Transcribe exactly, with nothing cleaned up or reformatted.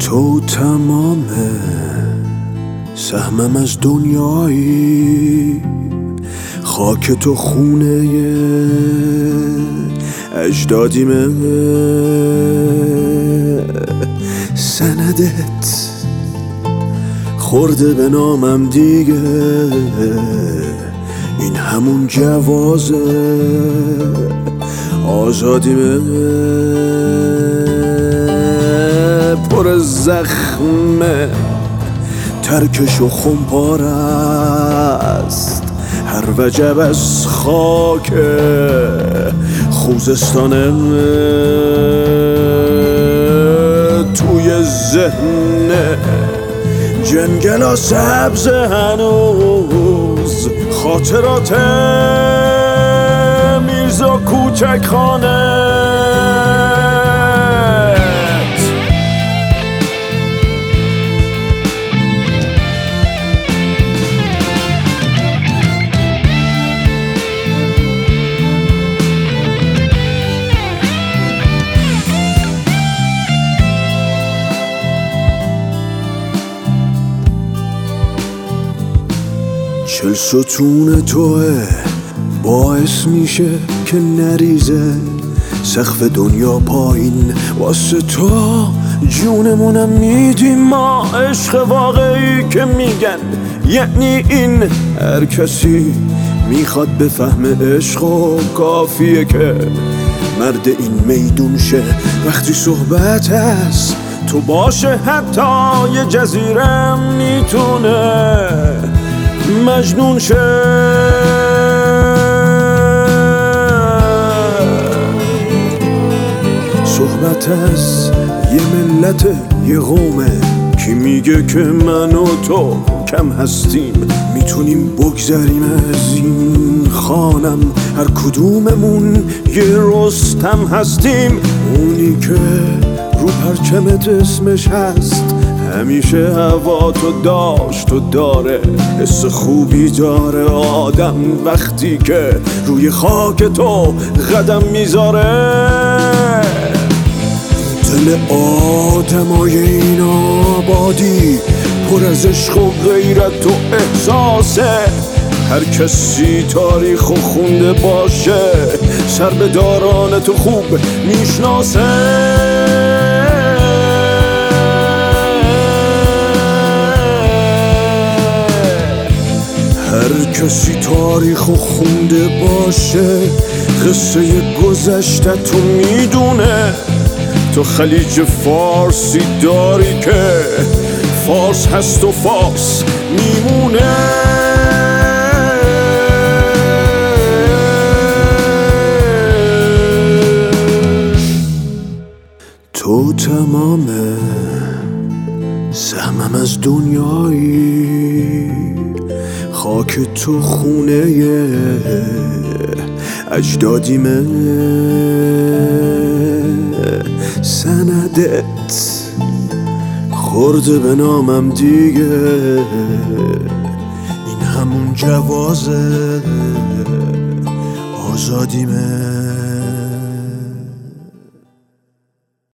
تو تمام سهمم از دنیایی، خاک تو خونه اجدادیمه، سندت خورده به نامم دیگه، این همون جوازه آزادیمه، پر زخمه ترکش و خمپار است، هر وجب از خاک خوزستانه، توی ذهن جنگلا سبز هنوز خاطرات میرزا کوچک خانه. چل ستون توه باعث میشه که نریزه سقف دنیا پایین، واسه تو جونمونم میدیم ما، عشق واقعی که میگن یعنی این. هر کسی میخواد بفهم عشق و کافیه که مرد این میدون شه، وقتی صحبت هست تو باشه حتی یه جزیره میتونه مجنون شه. صحبت از یه ملت یه قومه، کی میگه که من و تو کم هستیم، میتونیم بگذریم از این خانم، هر کدوممون یه رستم هستیم. اونی که رو پرچمت اسمش هست همیشه هوا تو داشت و داره، حس خوبی داره آدم وقتی که روی خاک تو قدم میذاره. دل آدمای این آبادی پر از عشق و غیرت و احساسه، هر کسی تاریخ و خونده باشه سر به داران تو خوب میشناسه. هر کسی تاریخ و خونده باشه قصه گذشته تو میدونه، تو خلیج فارسی داری که فارس هست و فارس میمونه. تو تمام سهمم از دنیایی، خاک تو خونه اجدادیمه، سندت خورده به نامم دیگه، این همون جوازه آزادیمه.